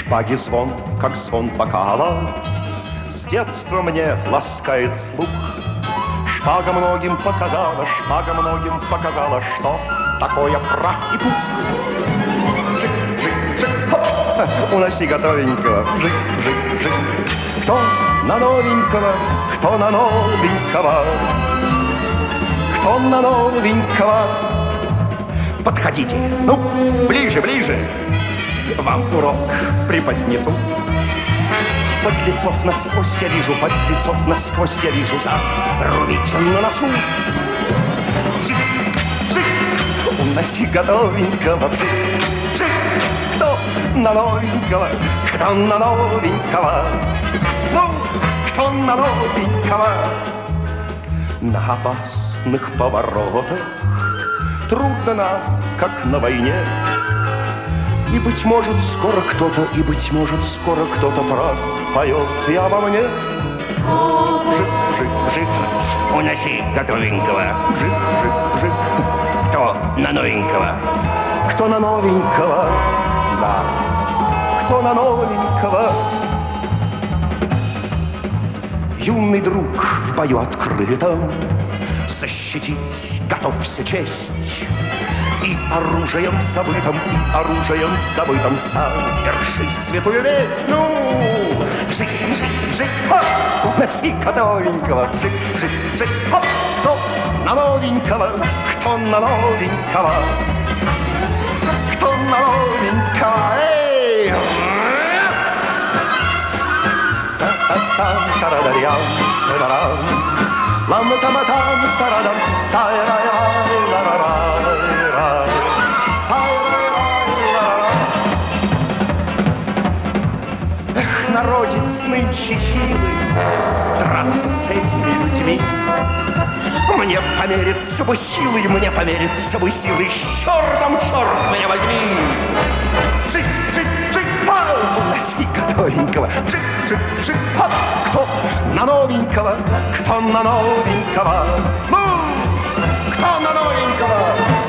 шпаги звон, как звон бокала, с детства мне ласкает слух. Шпага многим показала, что такое прах и пух. Вжик, вжик, вжик, хоп, уноси готовенького, вжик, вжик, вжик. Кто на новенького, кто на новенького, кто на новенького? Подходите, ну, ближе, ближе, вам урок преподнесу. Подлецов насквозь я вижу, подлецов насквозь я вижу, зарубите на носу. Вжик, вжик, уноси готовенького, вжик, вжик. Кто на новенького, кто на новенького, ну, кто на новенького? На опасных поворотах трудно нам, как на войне. И, быть может, скоро кто-то, и, быть может, скоро кто-то пропоет и обо мне. Вжик, вжик, вжик, Уноси готовенького. вжик, вжик, вжик. Кто на новенького? Кто на новенького, да, кто на новенького. Юный друг в бою открытом защитить готовься честь. И оружием забытым, соверши святую весть. Ну, вжик, вжик, вжик, хоп, уноси готовенького, вжик, вжик, вжик, хоп. Кто на новенького, кто на новенького, кто на новенького, эй! Та-та-там-тарадарям, та-дарам, лам-та-ма-там, тарадам, та-ра-ра-ра-ра-ра. Эх, народец нынче хилый, драться с этими людьми. Мне помериться бы силой, мне помериться бы силой. С чертом, черт меня возьми! Вжик, вжик, вжик, пау! Уноси готовенького. Вжик, вжик, вжик, хоп! Кто на новенького, кто на новенького? Ну, кто на новенького?